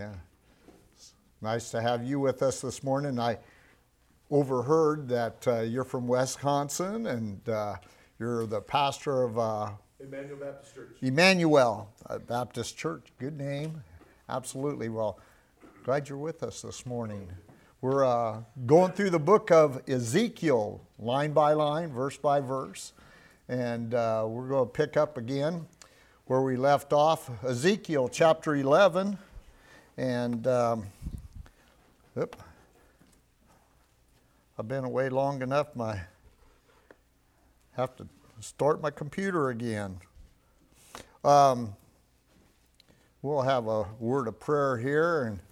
Yeah. It's nice to have you with us this morning. I overheard that you're from Wisconsin and you're the pastor of Emmanuel Baptist Church. Emmanuel Baptist Church. Good name. Absolutely. Well, glad you're with us this morning. We're going through the book of Ezekiel, line by line, verse by verse. And we're going to pick up again where we left off, Ezekiel chapter 11. And I've been away long enough, have to start my computer again. We'll have a word of prayer here. And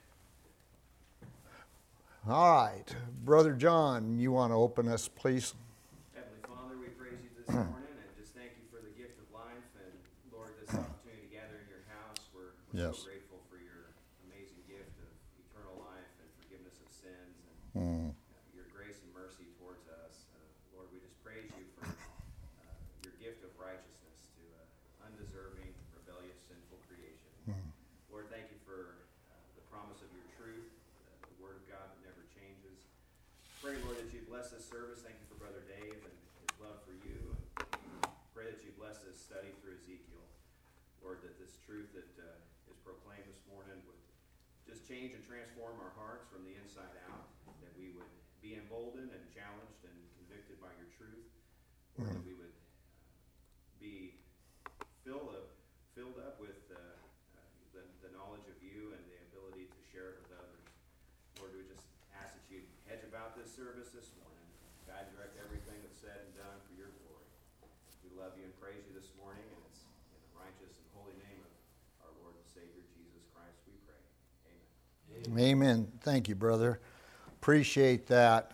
all right, Brother John, you want to open us, please? Heavenly Father, we praise you this morning and just thank you for the gift of life and, Lord, this opportunity to gather in your house. We're Yes. so grateful for your amazing gift of eternal life and forgiveness of sins and your grace and mercy towards us. Lord, we just praise you for your gift of righteousness to undeserving, rebellious, sinful creation. Lord, thank you for the promise of your truth, the word of God that never changes. Pray, Lord, that you bless this service. Thank you for Brother Dave and his love for you. And pray that you bless this study through Ezekiel. Lord, that this truth that is proclaimed this morning would just change and transform our hearts from the inside out, that we would be emboldened and challenged and convicted by your truth, Lord, that we would be filled up with the knowledge of you and the ability to share it with others. Lord, we just ask that you hedge about this service this morning, guide and direct everything that's said and done for your glory. We love you and praise you this morning, and it's in the righteous and holy name of our Lord and Savior Jesus Christ we pray. Amen. Amen. Thank you, brother. Appreciate that.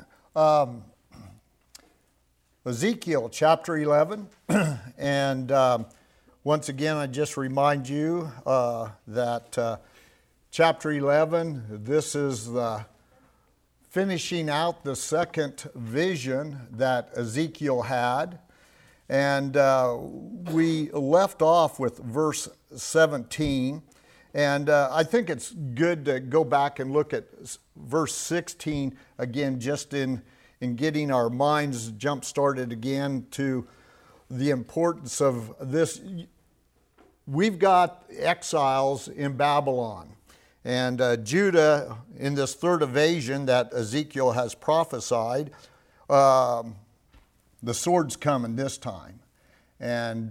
Ezekiel chapter 11. And once again, I just remind you that chapter 11, this is the finishing out the second vision that Ezekiel had. And we left off with verse 17. And I think it's good to go back and look at verse 16 again, just in getting our minds jump-started again to the importance of this. We've got exiles in Babylon. And Judah, in this third invasion that Ezekiel has prophesied, the sword's coming this time. And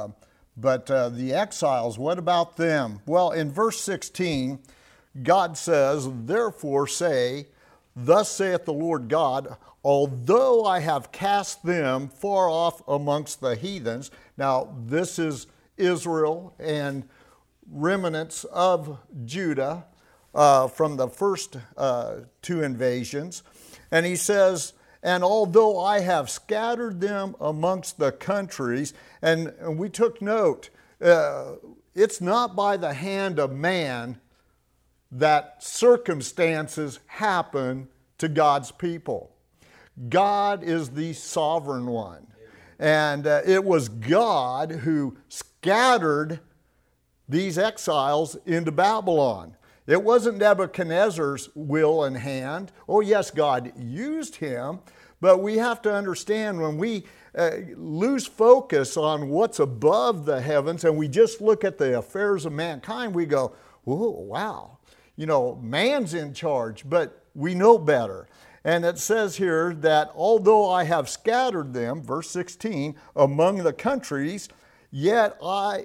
but the exiles, what about them? Well, in verse 16, God says, "Therefore say, Thus saith the Lord God, although I have cast them far off amongst the heathens." Now, this is Israel and remnants of Judah from the first two invasions. And he says, "And although I have scattered them amongst the countries," and we took note, it's not by the hand of man that circumstances happen to God's people. God is the sovereign one. And it was God who scattered these exiles into Babylon. It wasn't Nebuchadnezzar's will and hand. Oh, yes, God used him, but we have to understand when we lose focus on what's above the heavens and we just look at the affairs of mankind, we go, "Oh, wow, man's in charge," but we know better. And it says here that although I have scattered them, verse 16, among the countries, yet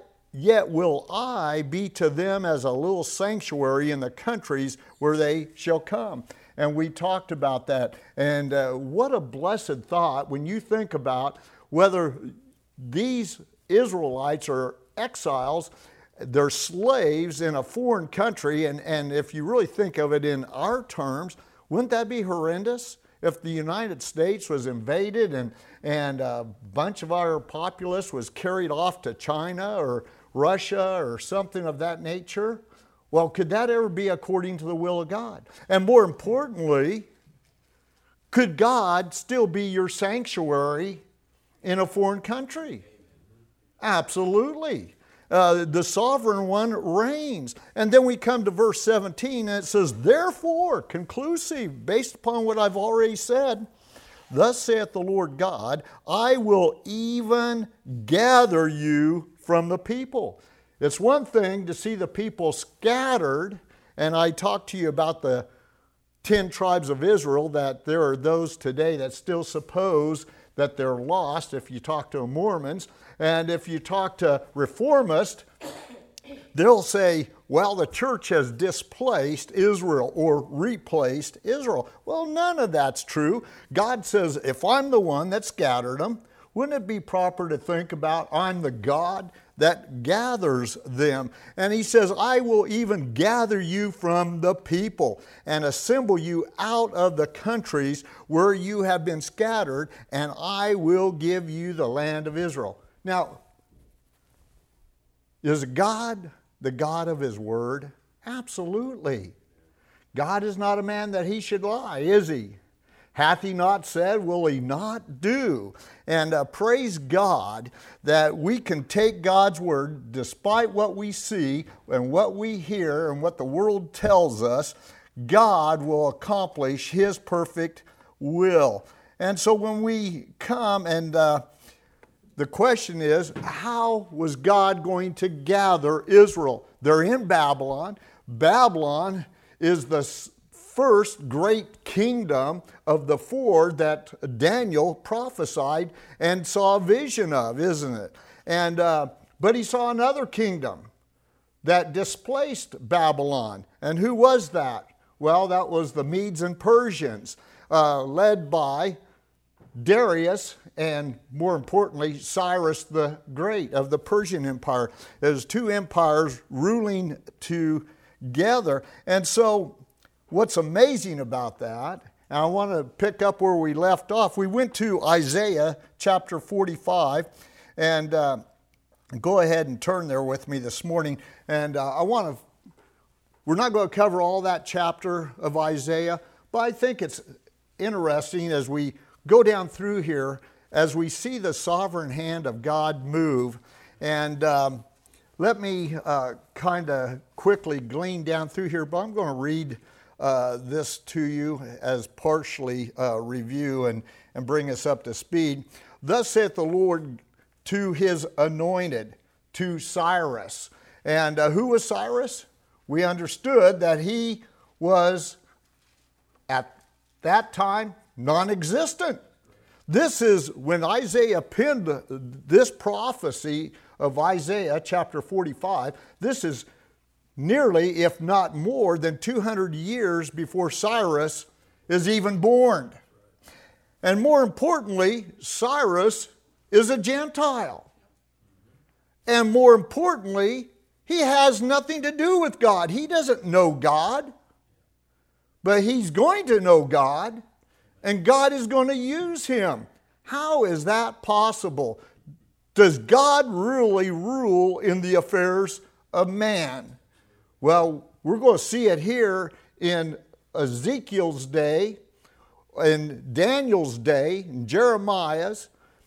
will I be to them as a little sanctuary in the countries where they shall come. And we talked about that. And what a blessed thought when you think about whether these Israelites are exiles, they're slaves in a foreign country. And if you really think of it in our terms, wouldn't that be horrendous? If the United States was invaded and a bunch of our populace was carried off to China or Russia or something of that nature? Well, could that ever be according to the will of God? And more importantly, could God still be your sanctuary in a foreign country? Absolutely. The sovereign one reigns. And then we come to verse 17 and it says, therefore, conclusive, based upon what I've already said, thus saith the Lord God, I will even gather you from the people. It's one thing to see the people scattered, and I talked to you about the 10 tribes of Israel, that there are those today that still suppose that they're lost if you talk to Mormons. And if you talk to reformists, they'll say, well, the church has displaced Israel or replaced Israel. Well, none of that's true. God says, if I'm the one that scattered them, wouldn't it be proper to think about I'm the God that gathers them? And he says, I will even gather you from the people and assemble you out of the countries where you have been scattered, and I will give you the land of Israel. Now, is God the God of his word? Absolutely. God is not a man that he should lie, is he? Hath he not said, will he not do? And praise God that we can take God's word despite what we see and what we hear and what the world tells us. God will accomplish his perfect will. And so when we come and the question is, how was God going to gather Israel? They're in Babylon. Babylon is the first great kingdom of the four that Daniel prophesied and saw a vision of, isn't it? And but he saw another kingdom that displaced Babylon. And who was that? Well, that was the Medes and Persians, led by Darius and, more importantly, Cyrus the Great of the Persian Empire. There's two empires ruling together. And so what's amazing about that, and I want to pick up where we left off, we went to Isaiah chapter 45, and go ahead and turn there with me this morning. And we're not going to cover all that chapter of Isaiah, but I think it's interesting as we go down through here, as we see the sovereign hand of God move. And let me kind of quickly glean down through here, but I'm going to read this to you as partially review and bring us up to speed. Thus saith the Lord to his anointed, to Cyrus. And who was Cyrus? We understood that he was, at that time, non-existent. This is when Isaiah penned this prophecy of Isaiah chapter 45. This is nearly, if not more, than 200 years before Cyrus is even born. And more importantly, Cyrus is a Gentile. And more importantly, he has nothing to do with God. He doesn't know God, but he's going to know God, and God is going to use him. How is that possible? Does God really rule in the affairs of man? Well, we're going to see it here in Ezekiel's day, in Daniel's day, in Jeremiah's.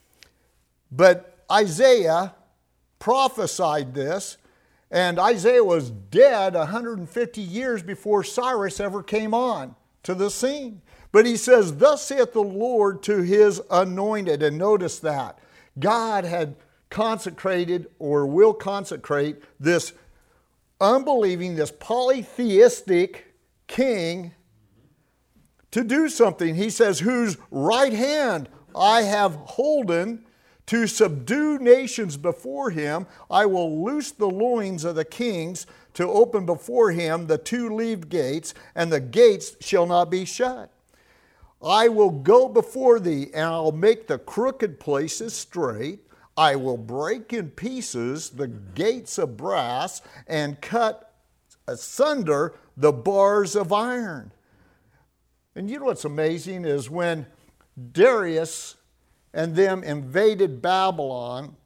But Isaiah prophesied this, and Isaiah was dead 150 years before Cyrus ever came on to the scene. But he says, thus saith the Lord to his anointed. And notice that. God had consecrated or will consecrate this unbelieving, this polytheistic king to do something. He says, whose right hand I have holden to subdue nations before him. I will loose the loins of the kings to open before him the two-leaved gates, and the gates shall not be shut. I will go before thee, and I'll make the crooked places straight. I will break in pieces the gates of brass and cut asunder the bars of iron. And you know what's amazing is when Darius and them invaded Babylon,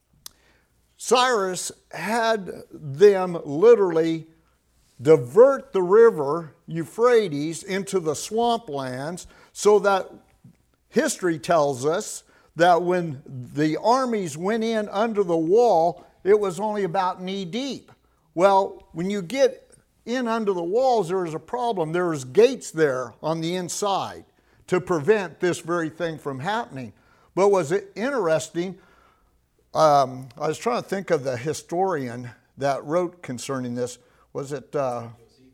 Cyrus had them literally divert the river Euphrates into the swamplands, so that history tells us that when the armies went in under the wall, it was only about knee deep. Well, when you get in under the walls, there is a problem. There's gates there on the inside to prevent this very thing from happening. But was it interesting? I was trying to think of the historian that wrote concerning this. Was it? No.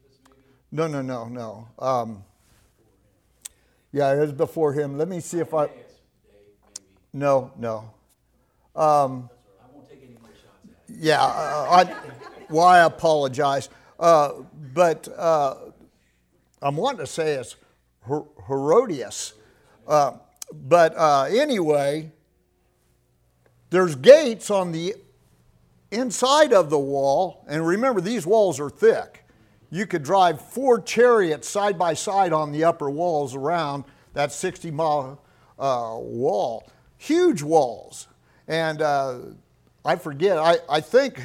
Yeah, it was before him. Let me see if I. No. I won't take any more shots at it. Yeah, I apologize. But I'm wanting to say it's Herodias. But anyway, there's gates on the inside of the wall. And remember, these walls are thick. You could drive 4 chariots side by side on the upper walls around that 60-mile wall. Huge walls. And I forget, I think,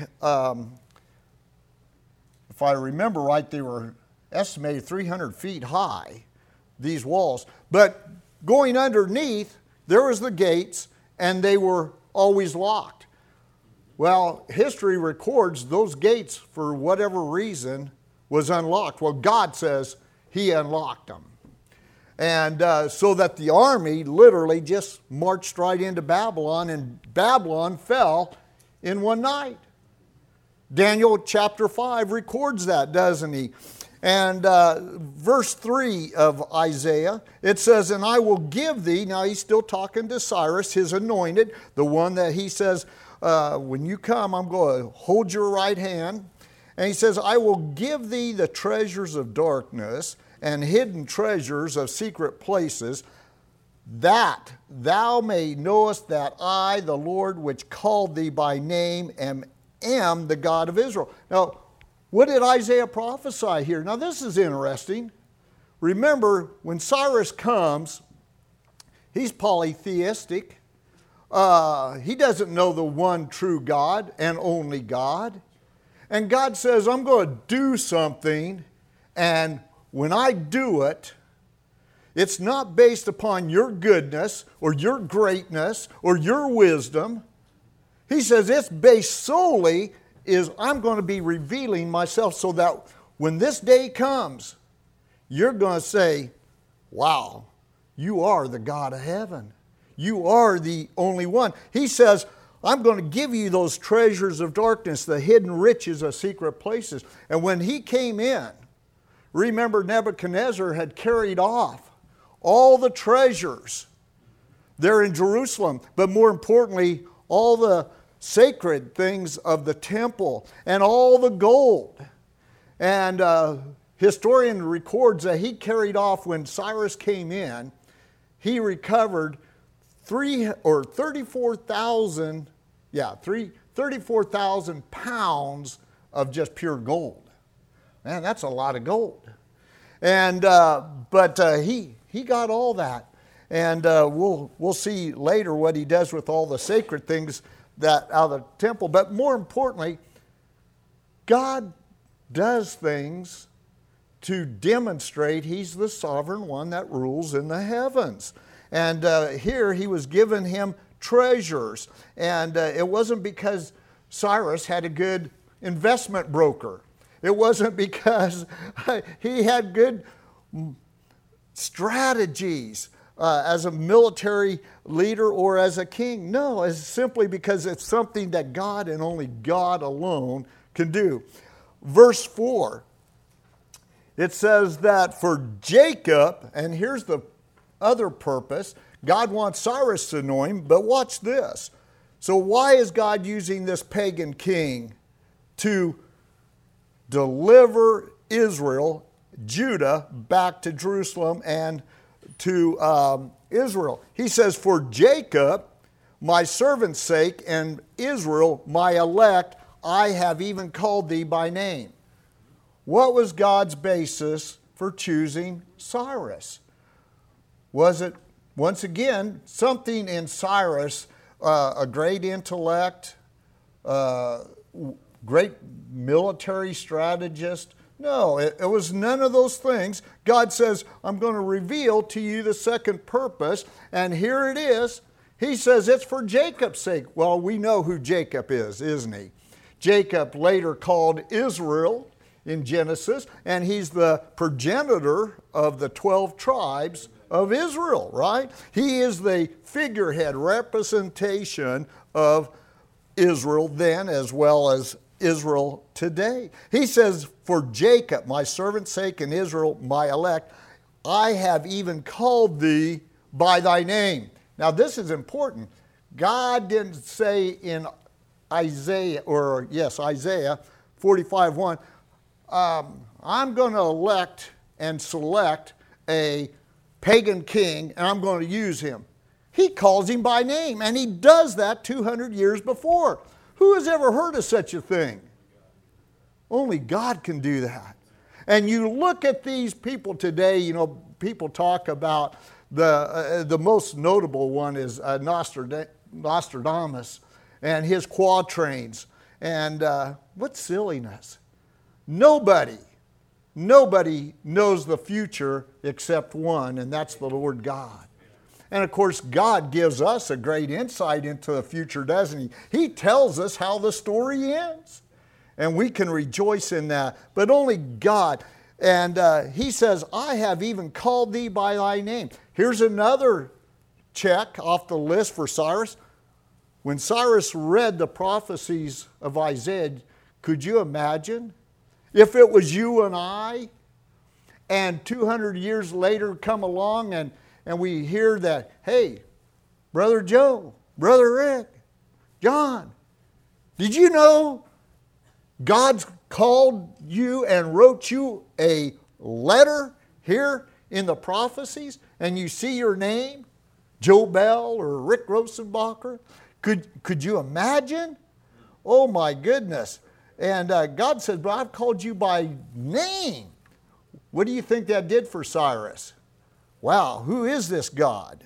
if I remember right, they were estimated 300 feet high, these walls. But going underneath, there was the gates, and they were always locked. Well, history records those gates, for whatever reason, was unlocked. Well, God says he unlocked them. And so that the army literally just marched right into Babylon, and Babylon fell in one night. Daniel chapter 5 records that, doesn't he? And verse 3 of Isaiah, it says, and I will give thee, now he's still talking to Cyrus, his anointed, the one that he says, when you come, I'm going to hold your right hand. And he says, I will give thee the treasures of darkness and hidden treasures of secret places, that thou may knowest that I, the Lord, which called thee by name, am the God of Israel. Now, what did Isaiah prophesy here? Now, this is interesting. Remember, when Cyrus comes, he's polytheistic. He doesn't know the one true God and only God. And God says, I'm going to do something, and when I do it, it's not based upon your goodness or your greatness or your wisdom. He says it's based solely is I'm going to be revealing myself so that when this day comes, you're going to say, wow, you are the God of heaven. You are the only one. He says, I'm going to give you those treasures of darkness, the hidden riches of secret places. And when he came in, remember Nebuchadnezzar had carried off all the treasures there in Jerusalem, but more importantly, all the sacred things of the temple and all the gold. And historian records that he carried off, when Cyrus came in, he recovered 34,000 pounds of just pure gold. Man, that's a lot of gold. And but he got all that, and we'll see later what he does with all the sacred things that out of the temple. But more importantly, God does things to demonstrate he's the sovereign one that rules in the heavens. And here he was giving him treasures. And it wasn't because Cyrus had a good investment broker. It wasn't because he had good strategies as a military leader or as a king. No, it's simply because it's something that God and only God alone can do. Verse 4, it says that for Jacob, and here's the other purpose, God wants Cyrus to anoint him, but watch this. So why is God using this pagan king to deliver Israel, Judah, back to Jerusalem and to Israel? He says, for Jacob, my servant's sake, and Israel, my elect, I have even called thee by name. What was God's basis for choosing Cyrus? Was it, once again, something in Cyrus, a great intellect, great military strategist? No, it was none of those things. God says, I'm going to reveal to you the second purpose, and here it is. He says it's for Jacob's sake. Well, we know who Jacob is, isn't he? Jacob, later called Israel in Genesis, and he's the progenitor of the 12 tribes of Israel, right? He is the figurehead representation of Israel then as well as Israel today. He says, for Jacob, my servant's sake, and Israel, my elect, I have even called thee by thy name. Now this is important. God didn't say in Isaiah 45:1, I'm going to elect and select a pagan king and I'm going to use him. He calls him by name, and he does that 200 years before. Who has ever heard of such a thing? Only God can do that. And you look at these people today, people talk about the most notable one is Nostradamus and his quatrains. And what silliness. Nobody knows the future except one, and that's the Lord God. And of course, God gives us a great insight into the future, doesn't he? He tells us how the story ends. And we can rejoice in that. But only God. And he says, I have even called thee by thy name. Here's another check off the list for Cyrus. When Cyrus read the prophecies of Isaiah, could you imagine if it was you and I, and 200 years later come along and we hear that, hey, Brother Joe, Brother Rick, John, did you know God's called you and wrote you a letter here in the prophecies, and you see your name, Joe Bell or Rick Rosenbacher? Could you imagine? Oh my goodness. And God said, but I've called you by name. What do you think that did for Cyrus? Wow, who is this God?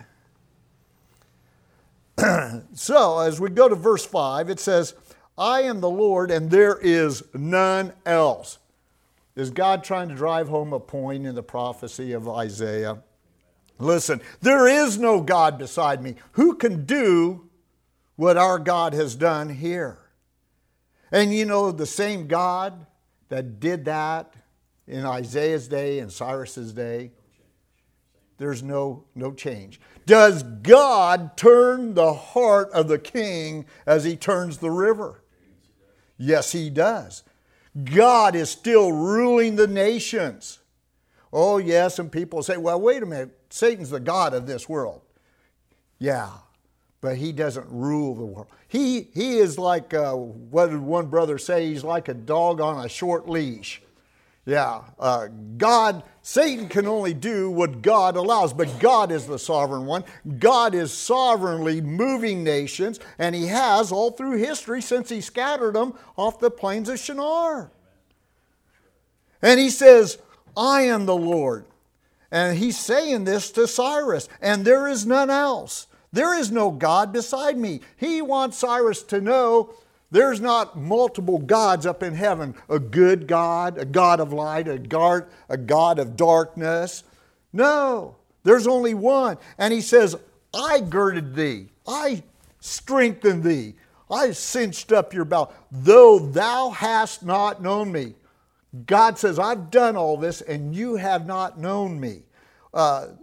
So as we go to verse 5, it says, I am the Lord and there is none else. Is God trying to drive home a point in the prophecy of Isaiah? Listen, there is no God beside me. Who can do what our God has done here? And the same God that did that in Isaiah's day and Cyrus's day, there's no change. Does God turn the heart of the king as he turns the river? Yes, he does. God is still ruling the nations. Oh, yes, and people say, well, wait a minute, Satan's the God of this world. Yeah, but he doesn't rule the world. He is like, what did one brother say? He's like a dog on a short leash. Yeah, Satan can only do what God allows, but God is the sovereign one. God is sovereignly moving nations, and he has all through history since he scattered them off the plains of Shinar. And he says, I am the Lord. And he's saying this to Cyrus, and there is none else. There is no God beside me. He wants Cyrus to know there's not multiple gods up in heaven. A good God, a God of light, a God of darkness. No, there's only one. And he says, I girded thee. I strengthened thee. I cinched up your belt. Though thou hast not known me. God says, I've done all this and you have not known me. Wow.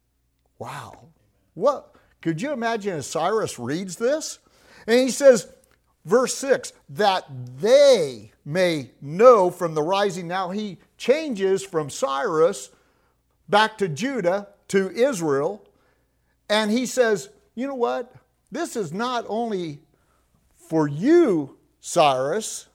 What? Could you imagine as Cyrus reads this? And he says, verse 6, that they may know from the rising. Now he changes from Cyrus back to Judah to Israel. And he says, you know what? This is not only for you, Cyrus.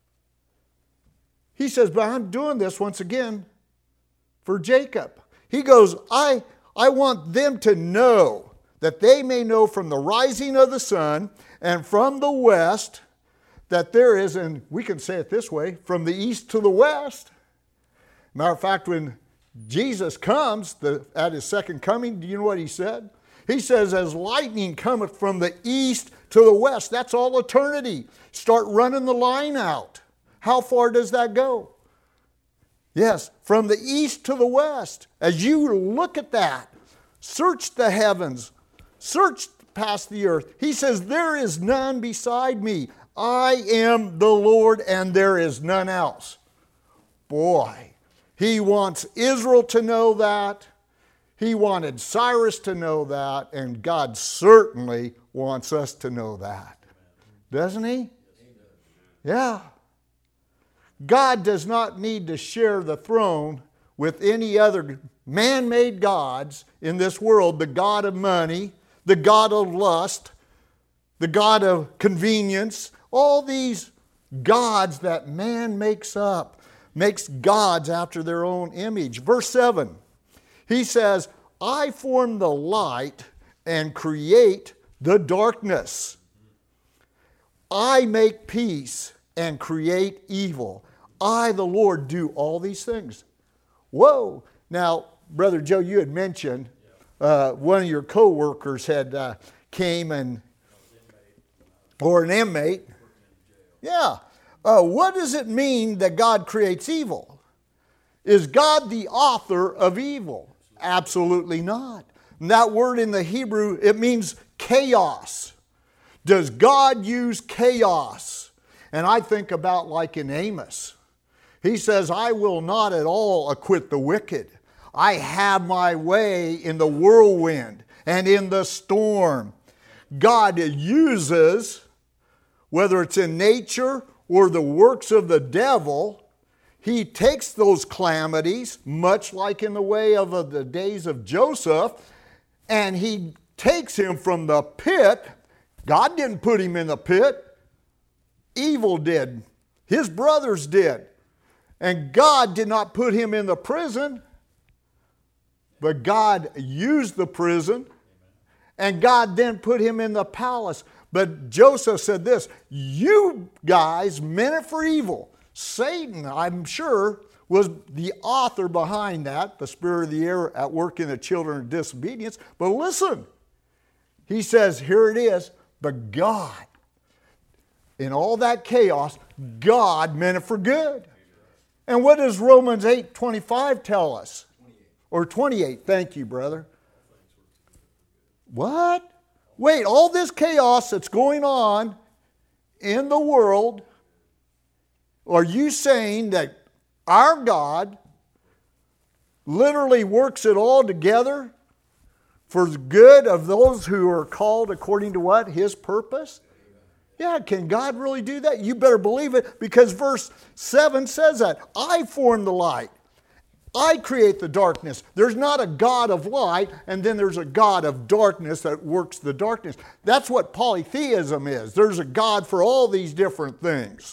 He says, but I'm doing this once again for Jacob. He goes, I want them to know, that they may know from the rising of the sun and from the west that there is, and we can say it this way, from the east to the west. Matter of fact, when Jesus comes at his second coming, do you know what he said? He says, as lightning cometh from the east to the west. That's all eternity. Start running the line out. How far does that go? Yes, from the east to the west. As you look at that, search the heavens, search past the earth. He says, there is none beside me. I am the Lord and there is none else. Boy, he wants Israel to know that. He wanted Cyrus to know that. And God certainly wants us to know that. Doesn't he? Yeah. God does not need to share the throne with any other man-made gods in this world. The god of money, the god of lust, the god of convenience, all these gods that man makes up, makes gods after their own image. Verse 7, he says, I form the light and create the darkness. I make peace and create evil. I, the Lord, do all these things. Whoa. Now, Brother Joe, you had mentioned one of your co-workers had came and, or an inmate. Yeah. What does it mean that God creates evil? Is God the author of evil? Absolutely not. And that word in the Hebrew, it means chaos. Does God use chaos? And I think about like in Amos. He says, I will not at all acquit the wicked. I have my way in the whirlwind and in the storm. God uses, whether it's in nature or the works of the devil, he takes those calamities, much like in the way of the days of Joseph, and he takes him from the pit. God didn't put him in the pit. Evil did. His brothers did. And God did not put him in the prison, but God used the prison, and God then put him in the palace. But Joseph said this, you guys meant it for evil. Satan, I'm sure, was the author behind that, the spirit of the air at work in the children of disobedience. But listen, he says, here it is, but God, in all that chaos, God meant it for good. And what does Romans 8:25 tell us? 28. Or 28, thank you, brother. What? Wait, all this chaos that's going on in the world, are you saying that our God literally works it all together for the good of those who are called according to what? His purpose? Yeah, can God really do that? You better believe it, because verse 7 says that. I form the light. I create the darkness. There's not a God of light, and then there's a God of darkness that works the darkness. That's what polytheism is. There's a God for all these different things.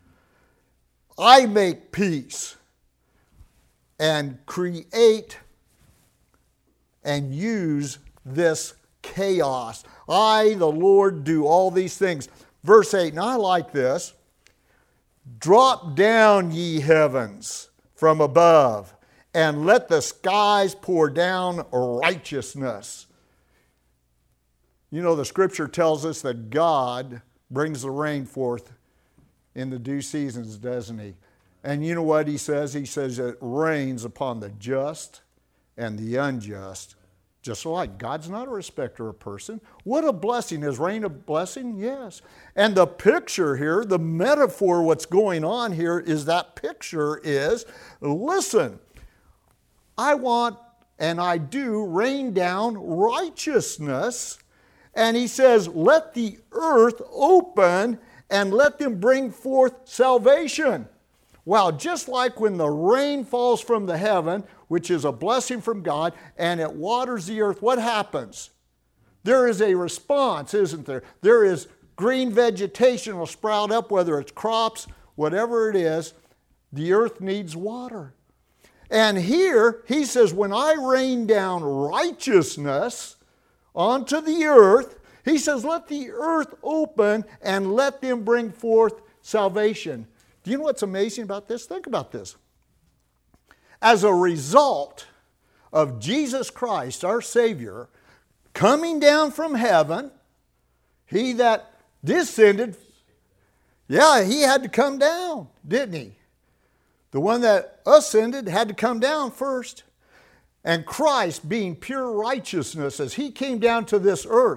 I make peace and create and use this chaos. I, the Lord, do all these things. Verse 8, and I like this. Drop down, ye heavens, from above, and let the skies pour down righteousness. You know, the scripture tells us that God brings the rain forth in the due seasons, doesn't he? And you know what he says? He says it rains upon the just and the unjust. Just like God's not a respecter of person. What a blessing. Is rain a blessing? Yes. And the picture here, the metaphor, what's going on here is that picture is, listen, I want and I do rain down righteousness. And he says, let the earth open and let them bring forth salvation. Well, just like when the rain falls from the heaven, which is a blessing from God, and it waters the earth, what happens? There is a response, isn't there? There is green vegetation will sprout up, whether it's crops, whatever it is. The earth needs water. And here, he says, when I rain down righteousness onto the earth, he says, let the earth open and let them bring forth salvation. Do you know what's amazing about this? Think about this. As a result of Jesus Christ, our Savior, coming down from heaven, he that descended, yeah, he had to come down, didn't he? The one that ascended had to come down first. And Christ, being pure righteousness, as he came down to this earth,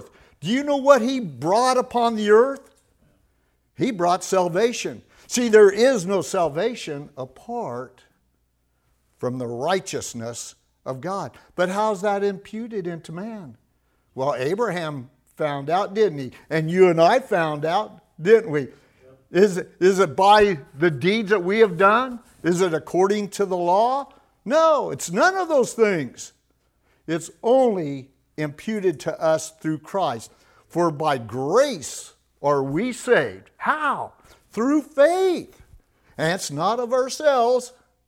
Do you know what He brought upon the earth? He brought salvation. See, there is no salvation apart from the righteousness of God. But how's that imputed into man? Well, Abraham found out, didn't he? And you and I found out, didn't we? Is it by the deeds that we have done? Is it according to the law? No, it's none of those things. It's only imputed to us through Christ. For by grace are we saved. How? Through faith. And it's not of ourselves.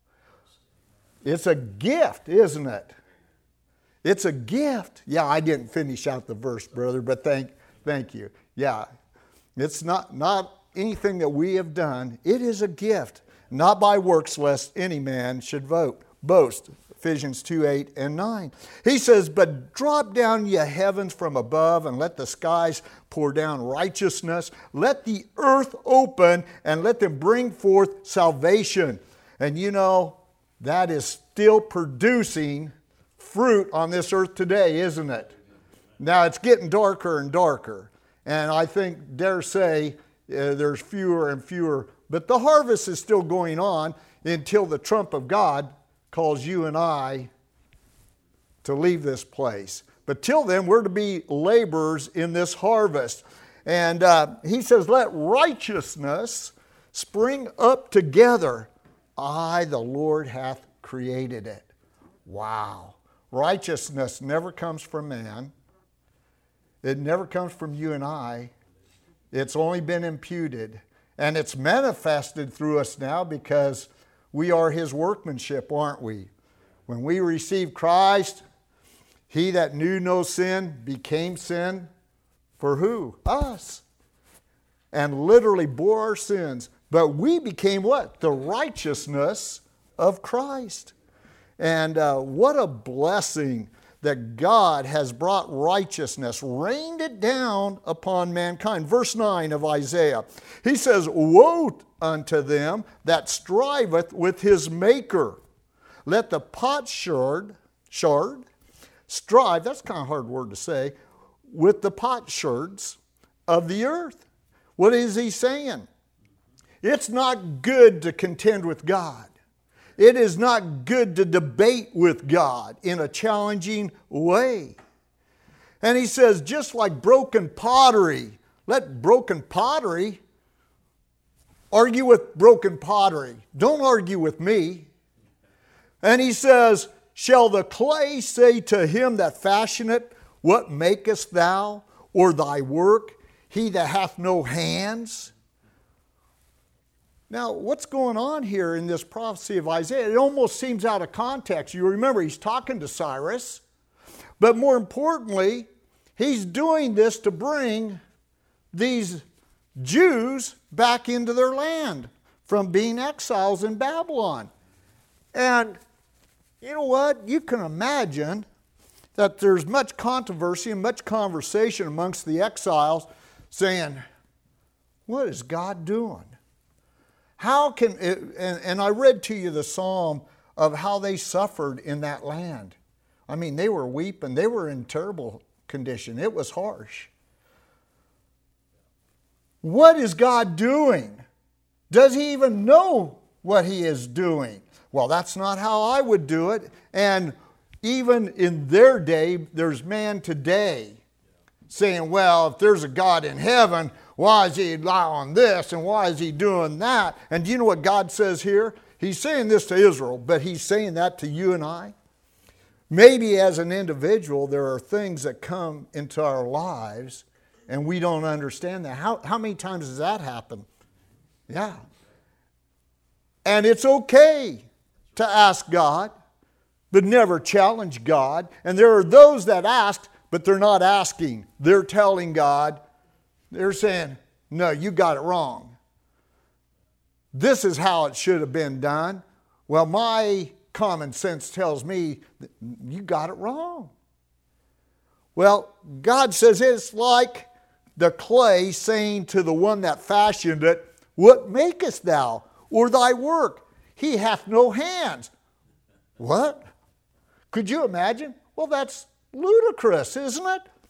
It's a gift, isn't it? It's a gift. Yeah, I didn't finish out the verse, brother, but thank you. Yeah, it's not anything that we have done. It is a gift, not by works, lest any man should boast. Ephesians 2:8 and 9. He says, but drop down ye heavens from above, and let the skies pour down righteousness. Let the earth open, and let them bring forth salvation. And you know, that is still producing fruit on this earth today, isn't it? Now it's getting darker and darker. And I dare say, there's fewer and fewer. But the harvest is still going on until the trump of God calls you and I to leave this place. But till then, we're to be laborers in this harvest. And he says, let righteousness spring up together. I, the Lord, hath created it. Wow. Righteousness never comes from man. It never comes from you and I. It's only been imputed. And it's manifested through us now because we are His workmanship, aren't we? When we receive Christ, He that knew no sin became sin for who? Us. And literally bore our sins. But we became what? The righteousness of Christ. And what a blessing that God has brought righteousness, rained it down upon mankind. Verse 9 of Isaiah, he says, woe unto them that striveth with his maker. Let the potsherd strive, that's kind of a hard word to say, with the potsherds of the earth. What is he saying? It's not good to contend with God. It is not good to debate with God in a challenging way. And he says, just like broken pottery, let broken pottery argue with broken pottery. Don't argue with me. And he says, shall the clay say to him that fashioned it, what makest thou, or thy work, he that hath no hands? Now, what's going on here in this prophecy of Isaiah? It almost seems out of context. You remember, he's talking to Cyrus. But more importantly, he's doing this to bring these Jews back into their land from being exiles in Babylon. And you know what? You can imagine that there's much controversy and much conversation amongst the exiles saying, what is God doing? How can it, and I read to you the psalm of how they suffered in that land. I mean, they were weeping. They were in terrible condition. It was harsh. What is God doing? Does he even know what he is doing? Well, that's not how I would do it. And even in their day, there's man today saying, well, if there's a God in heaven, why is he allowing this and why is he doing that? And do you know what God says here? He's saying this to Israel, but he's saying that to you and I. Maybe as an individual, there are things that come into our lives and we don't understand that. How many times does that happen? Yeah. And it's okay to ask God, but never challenge God. And there are those that ask, but they're not asking. They're telling God, they're saying, no, you got it wrong. This is how it should have been done. Well, my common sense tells me you got it wrong. Well, God says it's like the clay saying to the one that fashioned it, what makest thou, or thy work? He hath no hands. What? Could you imagine? Well, that's ludicrous, isn't it?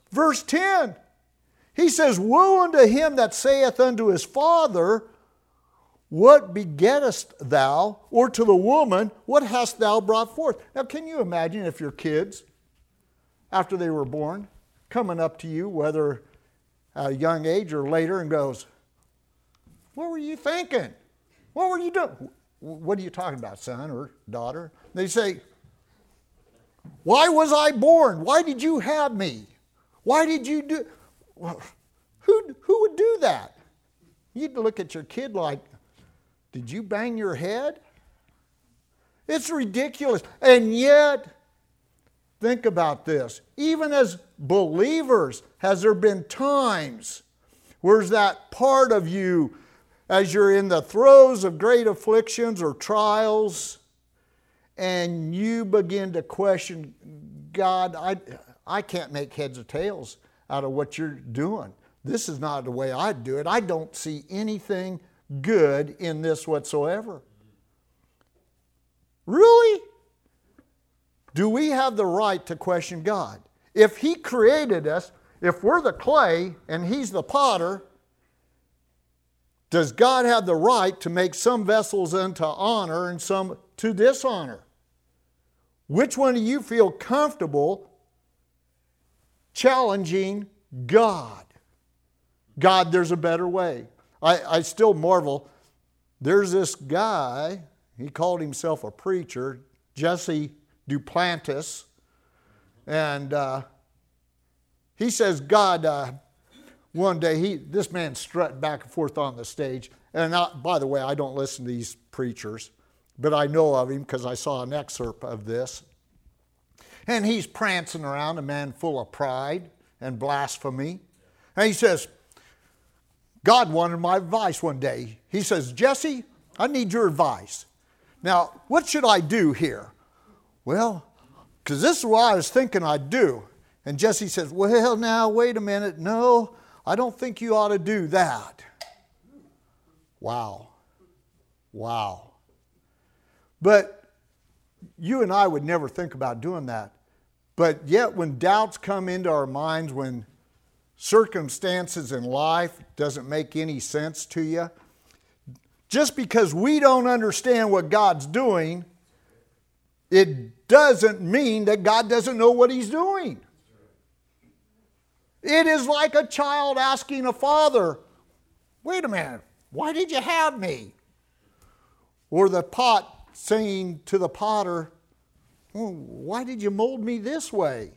Verse 10, he says, woe unto him that saith unto his father, what begettest thou? Or to the woman, what hast thou brought forth? Now, can you imagine if your kids, after they were born, coming up to you, whether at a young age or later, and goes, what were you thinking? What were you doing? What are you talking about, son or daughter? They say, why was I born? Why did you have me? Why did you do? Well, who would do that? You'd look at your kid like, did you bang your head? It's ridiculous. And yet, think about this. Even as believers, has there been times where's that part of you as you're in the throes of great afflictions or trials and you begin to question, God, I can't make heads or tails out of what you're doing. This is not the way I'd do it. I don't see anything good in this whatsoever. Really? Do we have the right to question God? If He created us, if we're the clay and He's the potter, does God have the right to make some vessels unto honor and some to dishonor? Which one do you feel comfortable challenging God? God, there's a better way. I still marvel. There's this guy, he called himself a preacher, Jesse Duplantis, and he says God, one day, this man strutted back and forth on the stage, and by the way, I don't listen to these preachers, but I know of him because I saw an excerpt of this, and he's prancing around, a man full of pride and blasphemy, and he says, God wanted my advice one day. He says, Jesse, I need your advice. Now, what should I do here? Well, because this is what I was thinking I'd do. And Jesse says, well, now, wait a minute. No, I don't think you ought to do that. Wow. Wow. But you and I would never think about doing that. But yet when doubts come into our minds, when circumstances in life doesn't make any sense to you, just because we don't understand what God's doing, it doesn't mean that God doesn't know what He's doing. It is like a child asking a father, wait a minute, why did you have me? Or the pot saying to the potter, why did you mold me this way?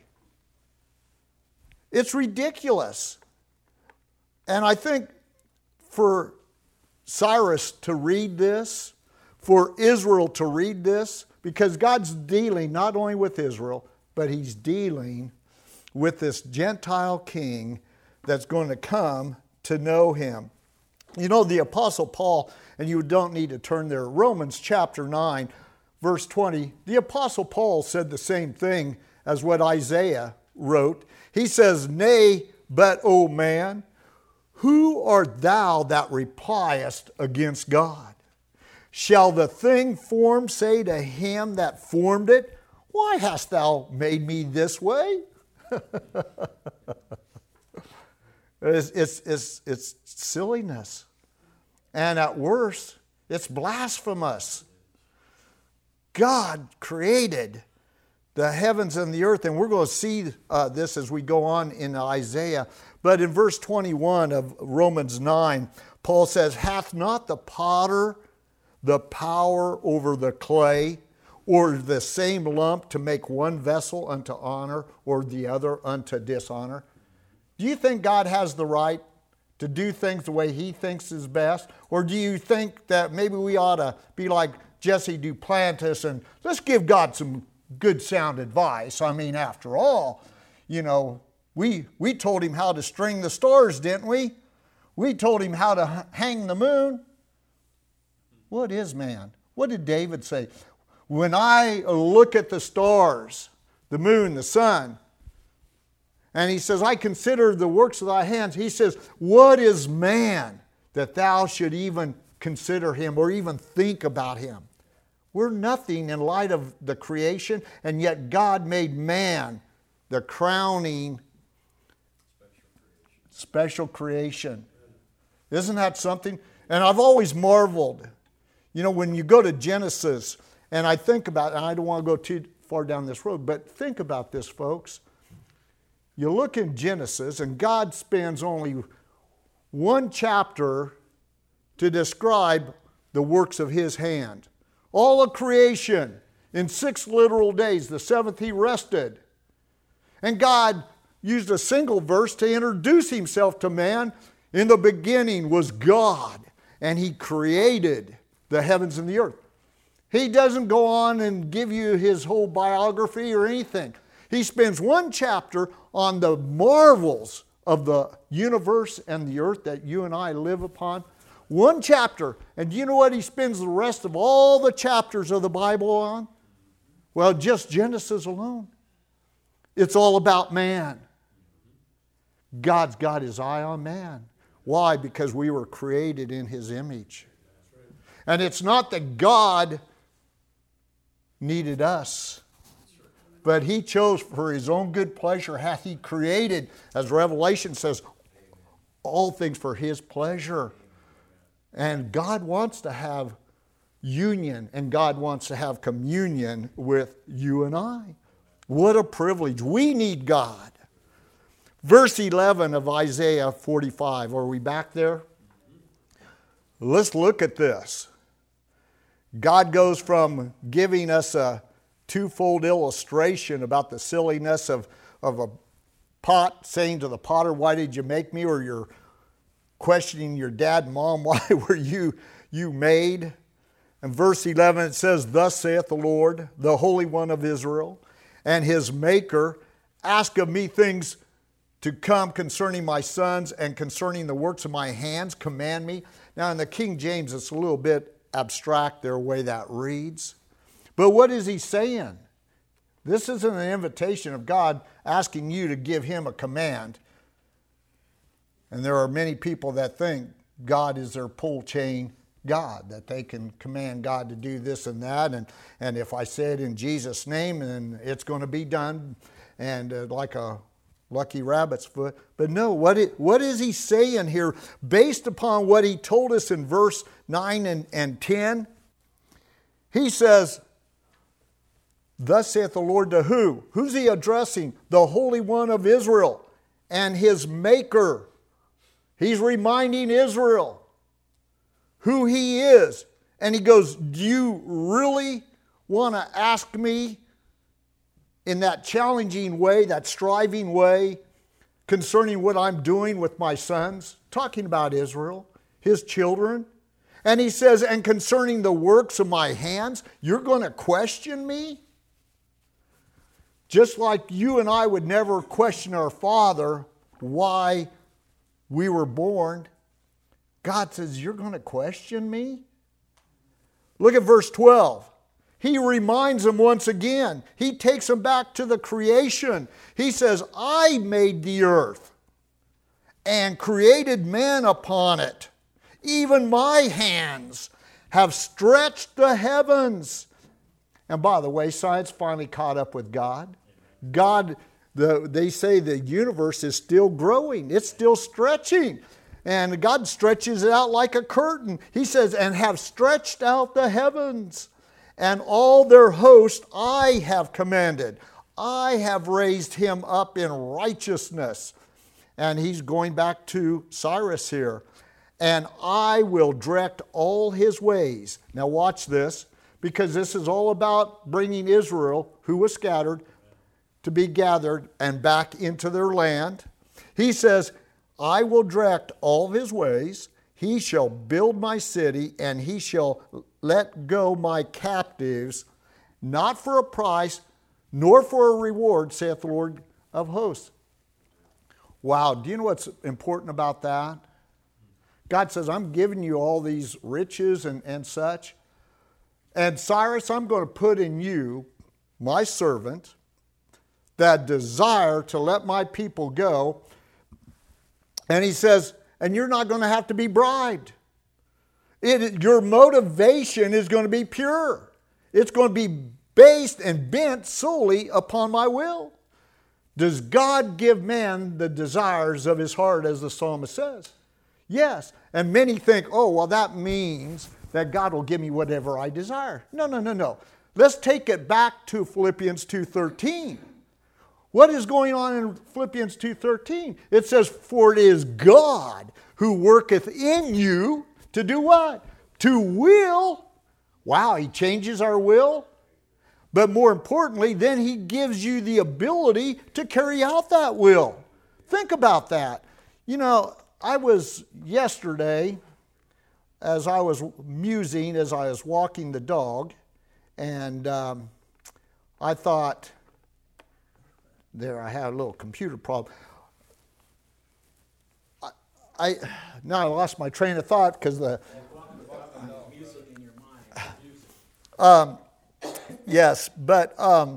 It's ridiculous. And I think for Cyrus to read this, for Israel to read this, because God's dealing not only with Israel, but He's dealing with this Gentile king that's going to come to know Him. You know, the Apostle Paul, and you don't need to turn there, Romans chapter 9, verse 20, the Apostle Paul said the same thing as what Isaiah wrote. He says, nay, but, O man, who art thou that repliest against God? Shall the thing formed say to him that formed it, why hast thou made me this way? It's silliness. And at worst, it's blasphemous. God created the heavens and the earth, and we're going to see this as we go on in Isaiah. But in verse 21 of Romans 9, Paul says, hath not the potter the power over the clay, or the same lump to make one vessel unto honor, or the other unto dishonor? Do you think God has the right to do things the way He thinks is best? Or do you think that maybe we ought to be like Jesse Duplantis and let's give God some good sound advice? I mean, after all, you know, we told Him how to string the stars, didn't we? We told Him how to hang the moon. What is man? What did David say? When I look at the stars, the moon, the sun, and he says, I consider the works of thy hands. He says, what is man that thou should even consider him or even think about him? We're nothing in light of the creation, and yet God made man the crowning special creation. Isn't that something? And I've always marveled. You know, when you go to Genesis, and I think about, and I don't want to go too far down this road, but think about this, folks. You look in Genesis, and God spends only one chapter to describe the works of His hand. All of creation in 6 literal days. The 7th He rested. And God used a single verse to introduce Himself to man. In the beginning was God, and He created the heavens and the earth. He doesn't go on and give you His whole biography or anything. He spends one chapter on the marvels of the universe and the earth that you and I live upon. One chapter. And do you know what He spends the rest of all the chapters of the Bible on? Well, just Genesis alone. It's all about man. God's got His eye on man. Why? Because we were created in His image. And it's not that God needed us, but He chose for His own good pleasure hath He created, as Revelation says, all things for His pleasure. And God wants to have union, and God wants to have communion with you and I. What a privilege. We need God. Verse 11 of Isaiah 45. Are we back there? Let's look at this. God goes from giving us a twofold illustration about the silliness of a pot saying to the potter, why did you make me? Or you're questioning your dad and mom, why were you made? In verse 11 it says, thus saith the Lord, the Holy One of Israel, and His Maker, ask of me things to come concerning my sons and concerning the works of my hands, command me. Now in the King James it's a little bit abstract their way that reads. But what is He saying? This isn't an invitation of God asking you to give Him a command. And there are many people that think God is their pull chain God, that they can command God to do this and that. And if I say it in Jesus' name, then it's going to be done. And like a lucky rabbit's foot. But no, what is He saying here based upon what He told us in verse 9 and 10? He says, thus saith the Lord to who? Who's He addressing? The Holy One of Israel and His Maker. He's reminding Israel who He is. And He goes, do you really want to ask me in that challenging way, that striving way, concerning what I'm doing with my sons? Talking about Israel, His children. And He says, and concerning the works of my hands, you're going to question me? Just like you and I would never question our Father why we were born, God says, you're going to question me? Look at verse 12. He reminds them once again. He takes them back to the creation. He says, I made the earth and created man upon it. Even my hands have stretched the heavens. And by the way, science finally caught up with God. They say the universe is still growing. It's still stretching. And God stretches it out like a curtain. He says, and have stretched out the heavens. And all their host I have commanded. I have raised him up in righteousness. And he's going back to Cyrus here. And I will direct all his ways. Now watch this, because this is all about bringing Israel, who was scattered, to be gathered and back into their land. He says, I will direct all of his ways. He shall build my city, and he shall let go my captives, not for a price, nor for a reward, saith the Lord of hosts. Wow, do you know what's important about that? God says, I'm giving you all these riches and such. And Cyrus, I'm going to put in you, my servant, that desire to let my people go. And he says, and you're not going to have to be bribed. Your motivation is going to be pure. It's going to be based and bent solely upon my will. Does God give man the desires of his heart, as the psalmist says? Yes. And many think, oh, well, that means that God will give me whatever I desire. No, no, no, no. Let's take it back to Philippians 2:13. What is going on in Philippians 2:13? It says, for it is God who worketh in you to do what? To will. Wow, he changes our will. But more importantly, then he gives you the ability to carry out that will. Think about that. You know, I was yesterday, as I was musing, as I was walking the dog, and I thought, there I had a little computer problem. Now I lost my train of thought because the... Music in your mind. Yes, but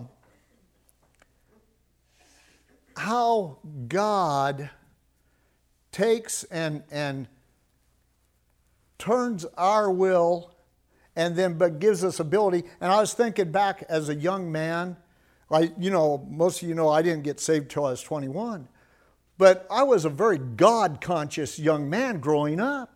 how God takes and turns our will and then but gives us ability. And I was thinking back as a young man, most of you know I didn't get saved till I was 21. But I was a very God-conscious young man growing up.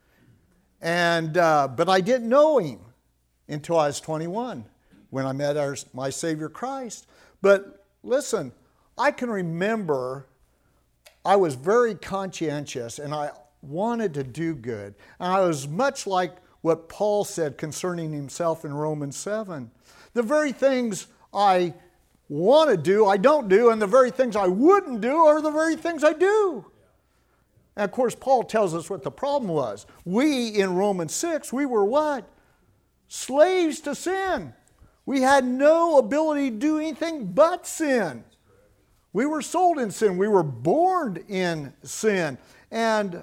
And but I didn't know him until I was 21 when I met my Savior Christ. But listen, I can remember I was very conscientious and I wanted to do good. And I was much like what Paul said concerning himself in Romans 7. The very things I want to do, I don't do, and the very things I wouldn't do are the very things I do. And of course, Paul tells us what the problem was. We, in Romans 6, we were what? Slaves to sin. We had no ability to do anything but sin. We were sold in sin. We were born in sin. And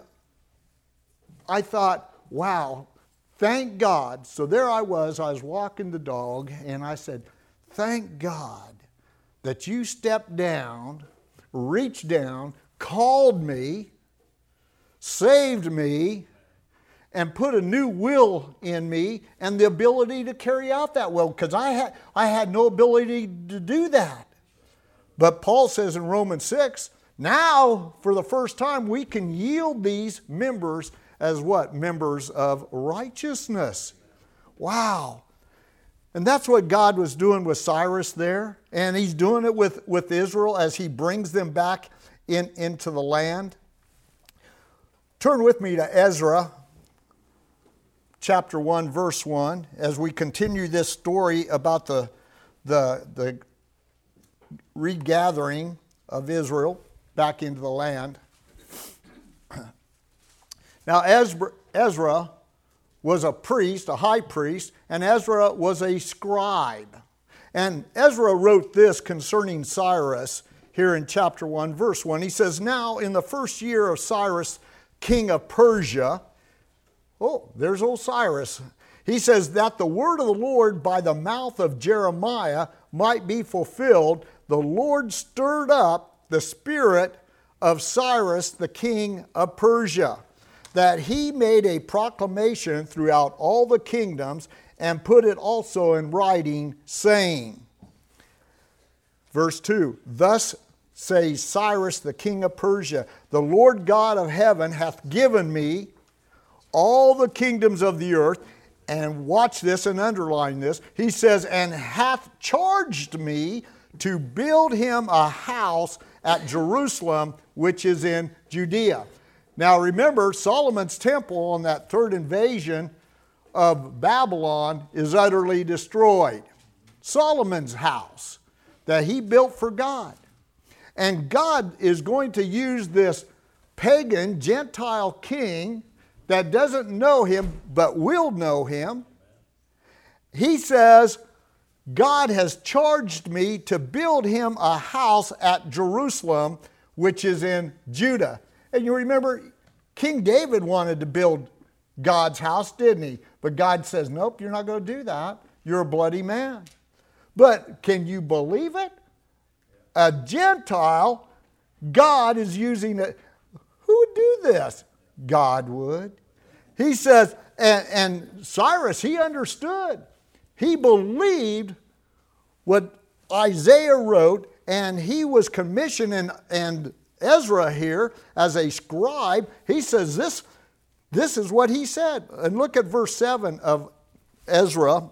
I thought, wow, thank God. So there I was walking the dog, and I said, thank God that you stepped down, reached down, called me, saved me, and put a new will in me and the ability to carry out that will, because I had no ability to do that. But Paul says in Romans 6, now for the first time we can yield these members as what? Members of righteousness. Wow. And that's what God was doing with Cyrus there. And he's doing it with Israel as he brings them back into the land. Turn with me to Ezra, chapter 1, verse 1, as we continue this story about the regathering of Israel back into the land. Now, Ezra was a priest, a high priest, and Ezra was a scribe. And Ezra wrote this concerning Cyrus here in chapter 1, verse 1. He says, now in the first year of Cyrus, king of Persia, oh, there's old Cyrus. He says that the word of the Lord by the mouth of Jeremiah might be fulfilled. The Lord stirred up the spirit of Cyrus, the king of Persia, that he made a proclamation throughout all the kingdoms and put it also in writing, saying, verse 2, thus says Cyrus, the king of Persia, the Lord God of heaven hath given me all the kingdoms of the earth, and watch this and underline this. He says, and hath charged me to build him a house at Jerusalem, which is in Judea. Now remember, Solomon's temple on that third invasion of Babylon is utterly destroyed. Solomon's house that he built for God. And God is going to use this pagan Gentile king that doesn't know him but will know him. He says, God has charged me to build him a house at Jerusalem, which is in Judah. And you remember, King David wanted to build God's house, didn't he? But God says, nope, you're not going to do that. You're a bloody man. But can you believe it? A Gentile, God is using it. Who would do this? God would. He says, and Cyrus, he understood. He believed what Isaiah wrote, and he was commissioned, and Ezra here, as a scribe, he says this is what he said. And look at verse 7 of Ezra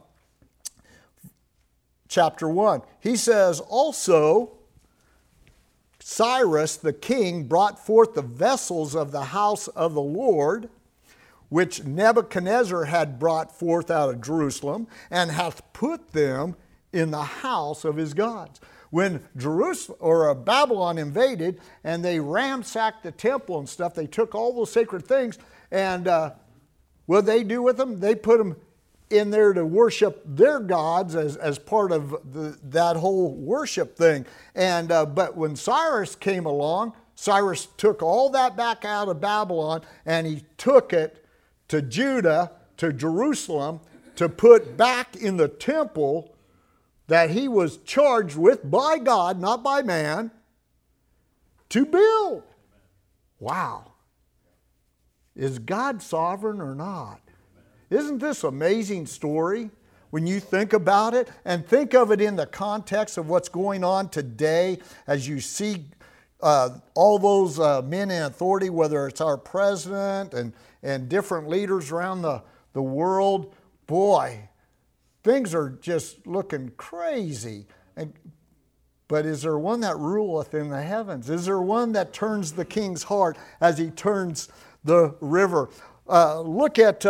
chapter 1. He says, also Cyrus the king brought forth the vessels of the house of the Lord, which Nebuchadnezzar had brought forth out of Jerusalem, and hath put them in the house of his gods. When Jerusalem or Babylon invaded and they ransacked the temple and stuff, they took all those sacred things, and what did they do with them? They put them in there to worship their gods as part of that whole worship thing. And but when Cyrus came along, Cyrus took all that back out of Babylon, and he took it to Judah, to Jerusalem, to put back in the temple that he was charged with by God, not by man, to build. Wow. Is God sovereign or not? Isn't this an amazing story when you think about it? And think of it in the context of what's going on today as you see all those men in authority, whether it's our president and different leaders around the world. Boy, things are just looking crazy. But is there one that ruleth in the heavens? Is there one that turns the king's heart as he turns the river? Look at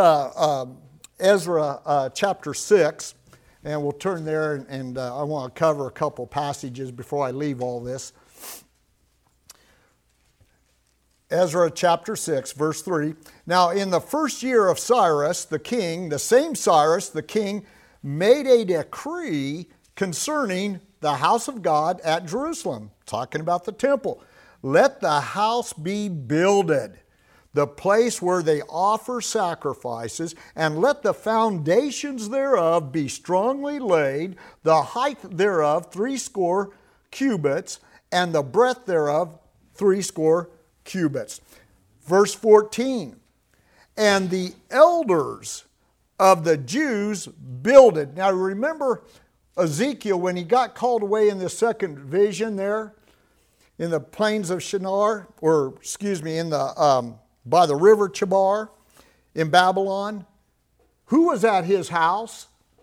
Ezra chapter 6, and we'll turn there, and I want to cover a couple passages before I leave all this. Ezra chapter 6, verse 3. Now in the first year of Cyrus the king, the same Cyrus the king, made a decree concerning the house of God at Jerusalem, talking about the temple. Let the house be builded, the place where they offer sacrifices, and let the foundations thereof be strongly laid, the height thereof 80 cubits, and the breadth thereof 80 cubits. Verse 14, and the elders of the Jews builded. Now remember Ezekiel, when he got called away in the second vision there, in the plains of Shinar, in the by the river Chebar in Babylon. Who was at his house?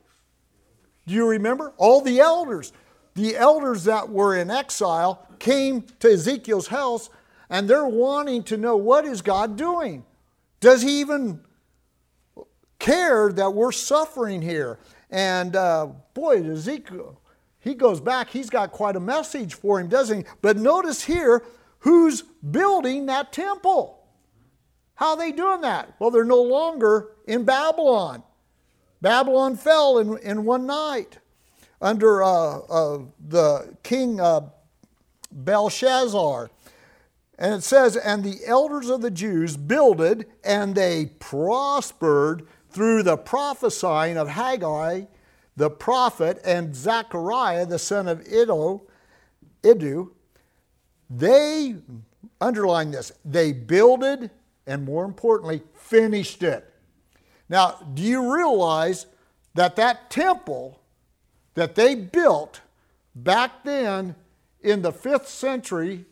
Do you remember? All the elders. The elders that were in exile came to Ezekiel's house, and they're wanting to know, what is God doing? Does he even care that we're suffering here? And boy, Ezekiel, he goes back, he's got quite a message for him, doesn't he? But notice here, who's building that temple? How are they doing that? Well, they're no longer in Babylon. Babylon fell in one night under the king Belshazzar. And it says, and the elders of the Jews builded, and they prospered through the prophesying of Haggai the prophet and Zechariah the son of Iddu. They, underline this, they builded, and more importantly, finished it. Now, do you realize that that temple that they built back then in the 5th century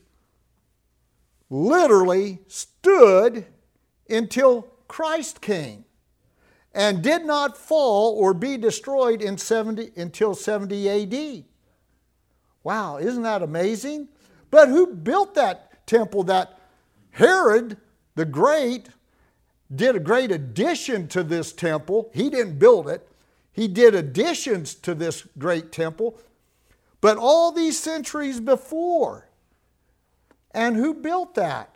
literally stood until Christ came and did not fall or be destroyed until 70 AD? Wow, isn't that amazing? But who built that temple? That Herod the Great did a great addition to this temple. He didn't build it. He did additions to this great temple. But all these centuries before. And who built that?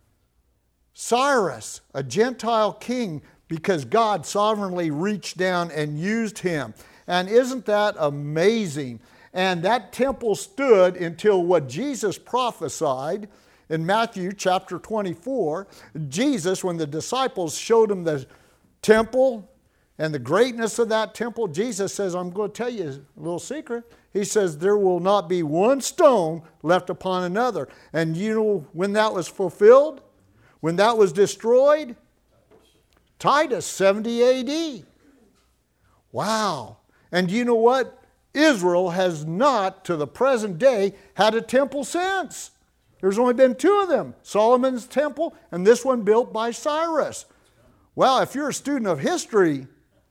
Cyrus, a Gentile king, because God sovereignly reached down and used him. And isn't that amazing? And that temple stood until what Jesus prophesied in Matthew chapter 24. Jesus, when the disciples showed him the temple and the greatness of that temple, Jesus says, I'm going to tell you a little secret. He says, there will not be one stone left upon another. And you know when that was fulfilled? When that was destroyed? Titus, 70 AD. Wow. And you know what? Israel has not, to the present day, had a temple since. There's only been two of them, Solomon's temple and this one built by Cyrus. Well, if you're a student of history,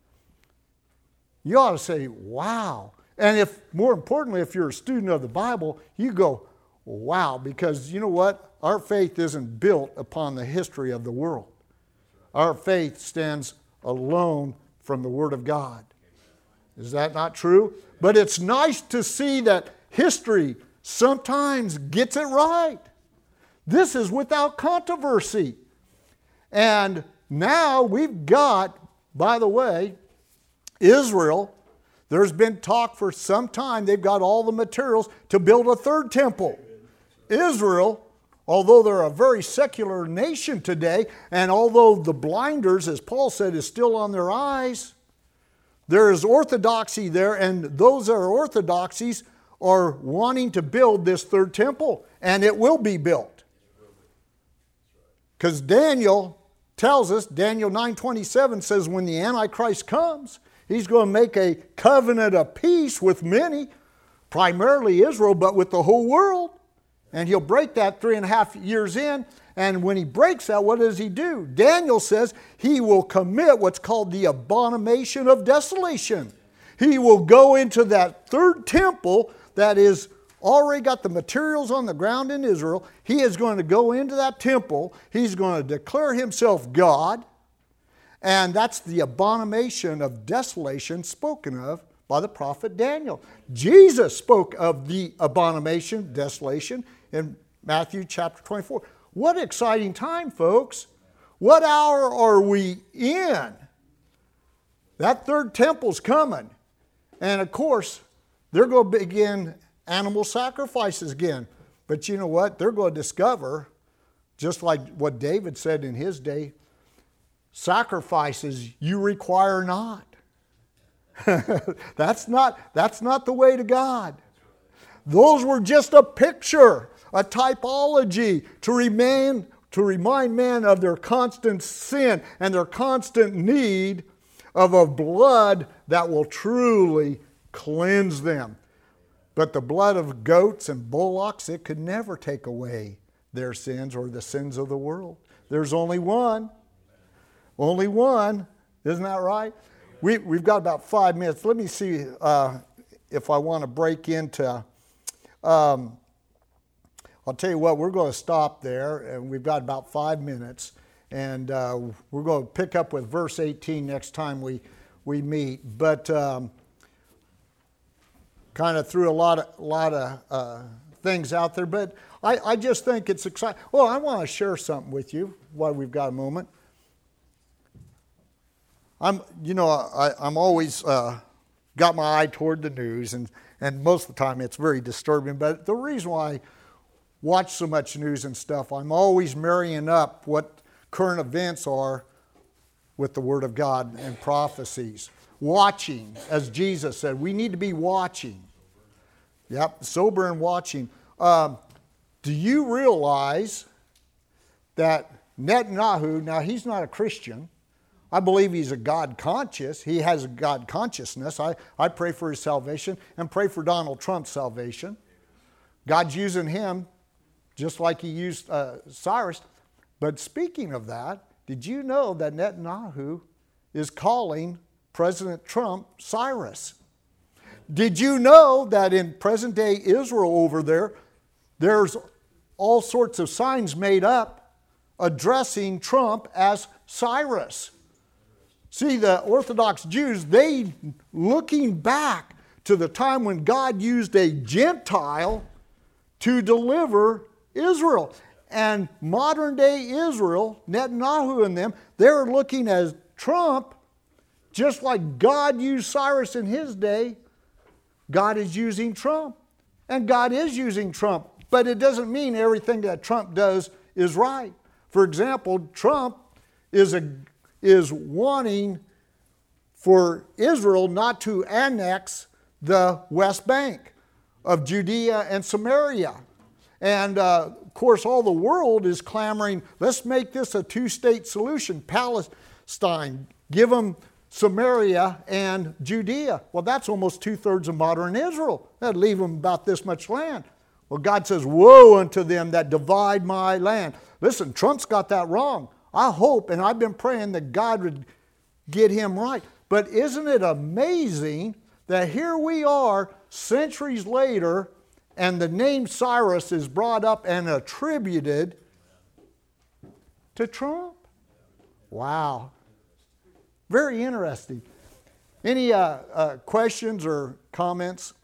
you ought to say, wow. And if, more importantly, if you're a student of the Bible, you go, wow, because you know what? Our faith isn't built upon the history of the world. Our faith stands alone from the Word of God. Is that not true? But it's nice to see that history sometimes gets it right. This is without controversy. And now we've got, by the way, Israel. There's been talk for some time. They've got all the materials to build a third temple. Israel, although they're a very secular nation today, and although the blinders, as Paul said, is still on their eyes, there is orthodoxy there, and those that are orthodoxies are wanting to build this third temple, and it will be built. Because Daniel tells us, Daniel 9:27 says, when the Antichrist comes, he's going to make a covenant of peace with many, primarily Israel, but with the whole world. And he'll break that 3.5 years in. And when he breaks that, what does he do? Daniel says he will commit what's called the abomination of desolation. He will go into that third temple that is already got the materials on the ground in Israel. He is going to go into that temple. He's going to declare himself God. And that's the abomination of desolation spoken of by the prophet Daniel. Jesus spoke of the abomination, desolation, in Matthew chapter 24. What exciting time, folks. What hour are we in? That third temple's coming. And of course, they're going to begin animal sacrifices again. But you know what? They're going to discover, just like what David said in his day, sacrifices you require not. That's not the way to God. Those were just a picture, a typology to remind men of their constant sin and their constant need of a blood that will truly cleanse them. But the blood of goats and bullocks, it could never take away their sins or the sins of the world. There's only one. Only one. Isn't that right? We've got about 5 minutes. Let me see if I want to break into... I'll tell you what, we're going to stop there, and we've got about 5 minutes. And we're going to pick up with verse 18 next time we meet. But kind of threw a lot of things out there. But I just think it's exciting. Well, I want to share something with you while we've got a moment. I'm always got my eye toward the news, and most of the time it's very disturbing. But the reason why I watch so much news and stuff, I'm always marrying up what current events are with the Word of God and prophecies. Watching, as Jesus said, we need to be watching. Yep, sober and watching. Do you realize that Netanyahu, now he's not a Christian, I believe he's a God conscious. He has a God consciousness. I pray for his salvation and pray for Donald Trump's salvation. God's using him just like he used Cyrus. But speaking of that, did you know that Netanyahu is calling President Trump Cyrus? Did you know that in present day Israel over there, there's all sorts of signs made up addressing Trump as Cyrus? See, the Orthodox Jews, they looking back to the time when God used a Gentile to deliver Israel. And modern day Israel, Netanyahu and them, they're looking at Trump just like God used Cyrus in his day. God is using Trump. And God is using Trump. But it doesn't mean everything that Trump does is right. For example, Trump is wanting for Israel not to annex the West Bank of Judea and Samaria. And of course, all the world is clamoring, let's make this a two-state solution. Palestine, give them Samaria and Judea. Well, that's almost 2/3 of modern Israel. That'd leave them about this much land. Well, God says, woe unto them that divide my land. Listen, Trump's got that wrong. I hope, and I've been praying that God would get him right. But isn't it amazing that here we are centuries later and the name Cyrus is brought up and attributed to Trump? Wow. Very interesting. Any questions or comments?